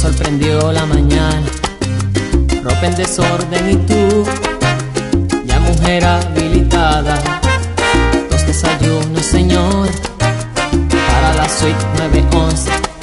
sorprendió la mañana, ropa en desorden y tú, ya mujer habilitada. Dos desayunos, señor, para la suite 911.